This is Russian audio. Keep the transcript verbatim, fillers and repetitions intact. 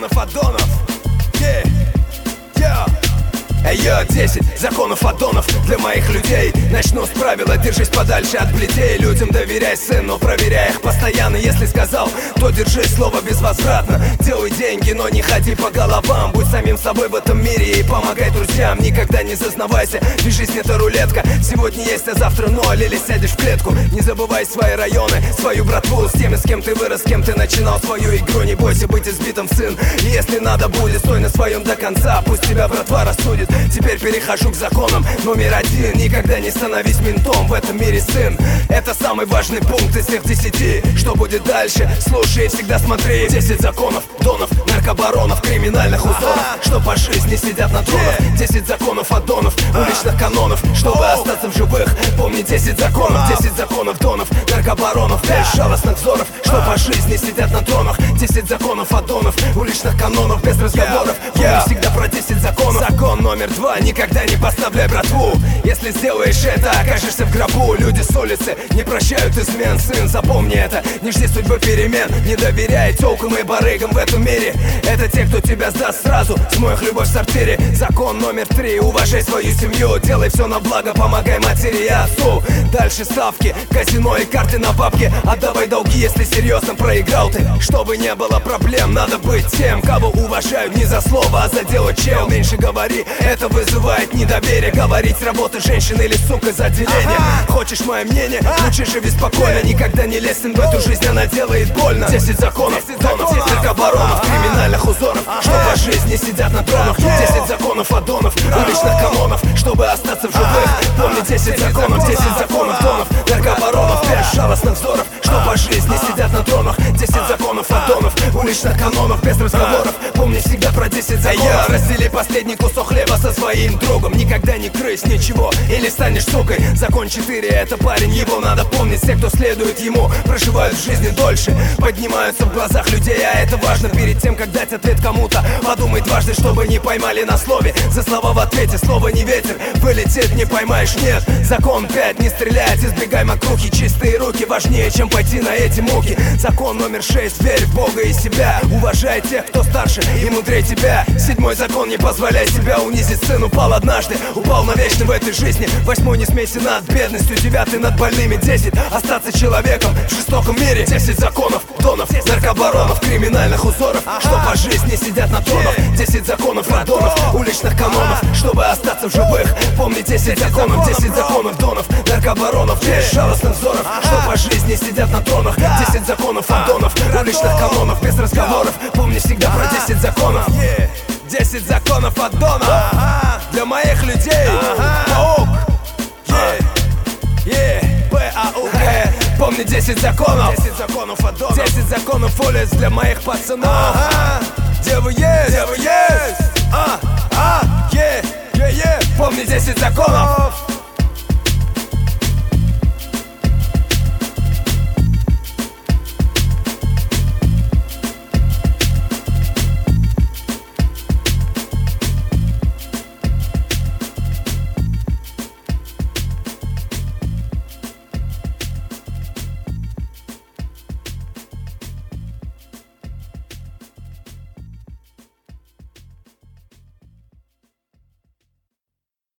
законов аддонов. Yeah. Yeah. Йо, десять законов аддонов для моих людей. Начну с правила: держись подальше от плетей. Людям доверяй, сын, но проверяй их постоянно. Если сказал, то держи слово безвозвратно. Делай деньги, но не ходи по головам. Будь самим собой в этом мире и помогай друзьям. Никогда не зазнавайся, ведь жизнь это рулетка. Сегодня есть, а завтра ноль, или сядешь в клетку. Не забывай свои районы, свою братву. С теми, с кем ты вырос, с кем ты начинал свою игру. Не бойся быть избитым, сын. И если надо будет, стой на своем до конца. Пусть тебя братва рассудит. Теперь перехожу к законам. Номер один: никогда не становись ментом в этом мире, сын. Это самый важный пункт из всех десяти. Что будет дальше? Слушай и всегда смотри. Десять законов донов, наркобаронов, криминальных узоров, что по жизни сидят на тронах. Десять законов аддонов, уличных канонов, чтобы остаться в живых. Помни десять законов, десять законов донов, наркобаронов, безжалостных взоров, что по жизни сидят на тронах. Десять законов аддонов, уличных канонов, без разговоров. Помни всегда про десять законов. Закон номер два: никогда не поставляй братву. Если сделаешь это, окажешься в гробу. Люди с улицы не прощают измен, сын, запомни это. Не жди судьбы перемен, не доверяй тёлкам и барыгам в этом мире. Это те, кто тебя сдаст сразу, смой их любовь в сортире. Закон номер три: уважай свою семью. Делай все на благо, помогай матери и отцу. Дальше ставки, казино и карты на бабки. Отдавай долги, если серьезно проиграл ты. Чтобы не было проблем, надо быть тем, кого уважают не за слово, а за дело, чел. Меньше говори, это вызывает недоверие. Говорить работа женщины или сука за отделение. Хочешь мое мнение? Лучше живи спокойно. Никогда не лезь в эту жизнь, она делает больно. Десять законов донов, наркобаронов, криминальных узоров, что по жизни сидят на тронах. Десять законов аддонов, уличных канонов, чтобы остаться в живых. Помни десять законов, десять законов донов, наркобаронов, безжалостных взоров, что по жизни сидят на тронах. Десять законов аддонов, уличных канонов, без разговоров. Помни всегда про десять законов. Раздели последний кусок хлеба со своим другом. Никогда не крысь ничего, или станешь сукой. Закон четыре: это парень, его надо помнить. Все, кто следует ему, проживают в жизни дольше, поднимаются в глазах людей, а это важно. Перед тем, как дать ответ кому-то, подумай дважды, чтобы не поймали на слове. За слова в ответе слово не ветер, вылетит, не поймаешь, нет. Закон пять: не стрелять, избегай мокрухи. Чистые руки важнее, чем пойти на эти муки. Закон номер шесть: верь в Бога и себя. Уважай тех, кто старше и мудрее тебя. Седьмой закон: не позволяй себя унизить, сын. Упал однажды, упал навечно в этой жизни. Восьмой: не смейся над бедностью. Девятый: над больными. Десять: остаться человеком в жестоком мире. Десять законов донов, наркобаронов, криминальных узоров, что по жизни сидят на тронах. Десять законов аддонов, уличных канонов, чтобы остаться в живых. Помни десять законов, десять законов донов, наркобаронов, безжалостных взоров, что по жизни сидят на тронах. Десять законов аддонов, уличных канонов, без разговоров. Помни всегда про десять законов. Десять законов аддонов для моих людей. Паук. П-А-У-К. Помни десять законов. Десять законов аддонов. Десять законов улиц для моих пацанов. Где вы есть? Где вы есть? А, а, е, е, е. Помни десять законов.